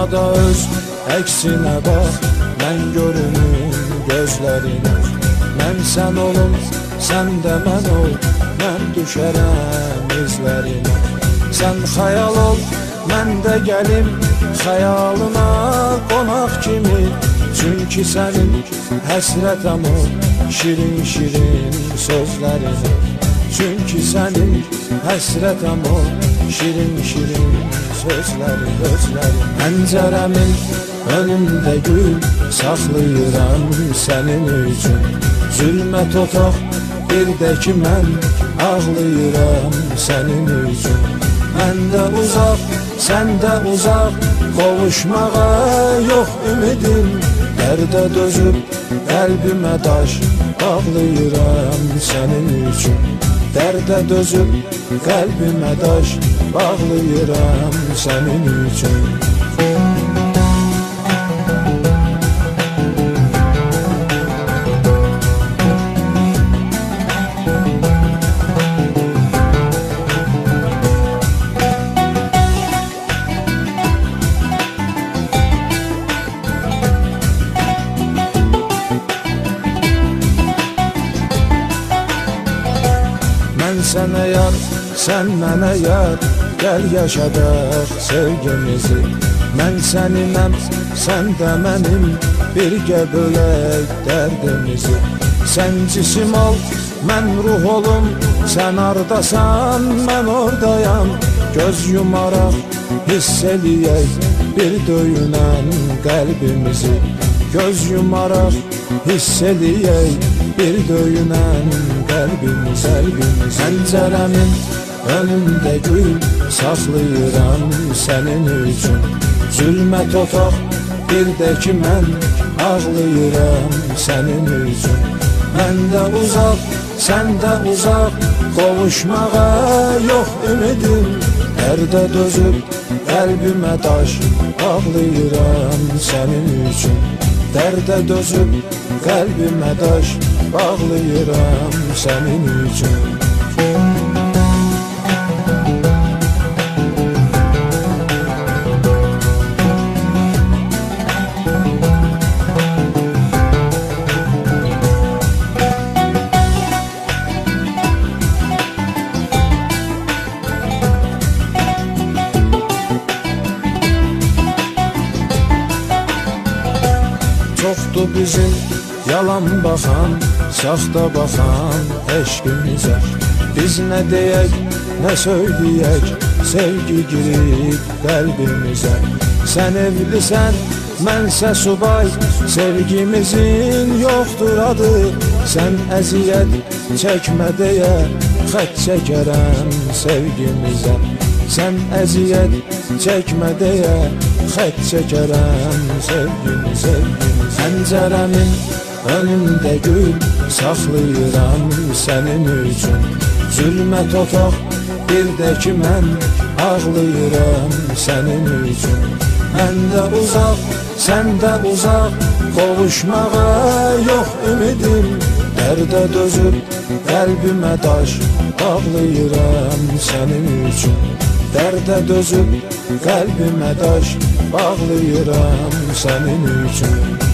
Aynada öz əksinə bax, mən görünüm gözlərinə. Mən sən olum, sən də mən ol, mən düşərəm izlərinə. Sən xəyal ol, mən də gəlim xəyalına qonaq kimi. Çünki sənin həsrətəm o şirin-şirin sözlərinə. Çünki sənin həsrətəm o şirin-şirin sözlərin. Pəncərəmin önündə gül saxlayıram sənin üçün. Zülmət otaq bir də ki mən ağlayıram sənin üçün. Mən də uzaq, sən də uzaq, qovuşmağa yox ümidim. Dərdə dözüb qəlbimə daş bağlayıram sənin üçün. Dərdə dözüb qəlbimə daş bağlayıram sənin üçün. Mən sənə yar, sən mənə yar, gəl yaşadaq sevgimizi. Mən səninəm, sən də mənim, birgə bölək dərdimizi. Sən cisim ol, mən ruh olum, sən ardasan, mən ordayam. Göz yumaraq hiss eləyək bir döyünən qəlbimizi. Göz yumaraq hiss eləyək bir döyünən qəlbimiz. Pəncərəmin önündə gül saxlayıram sənin üçün. Zülmət otaq bir də ki mən ağlayıram sənin üçün. Mən də uzaq, sən də uzaq, qovuşmağa yox ümidim. Dərdə dözüb qəlbimə daş bağlayıram sənin üçün. Dərdə dözüb qəlbimə daş bağlayıram sənin üçün. Çoxdur bizim yalan baxan, saxta baxan eşqimizə. Biz nə deyək, nə söyləyək, sevgi girib qəlbimizə. Sən evlisən, mənsə subay, sevgimizin yoxdur adı. Sən əziyyət çəkmə deyə, xət çəkərəm sevgimizə. Sən əziyyət çəkmə deyə, xət çəkərəm sevgimizə. Pəncərəmin önündə gül saxlayıram sənin üçün. Zülmət otaq bir də ki mən ağlayıram sənin üçün. Mən də uzaq, sən də uzaq, qovuşmağa yox ümidim. Dərdə dözüb qəlbimə daş bağlayıram sənin üçün. Dərdə dözüb qəlbimə daş bağlayıram sənin üçün.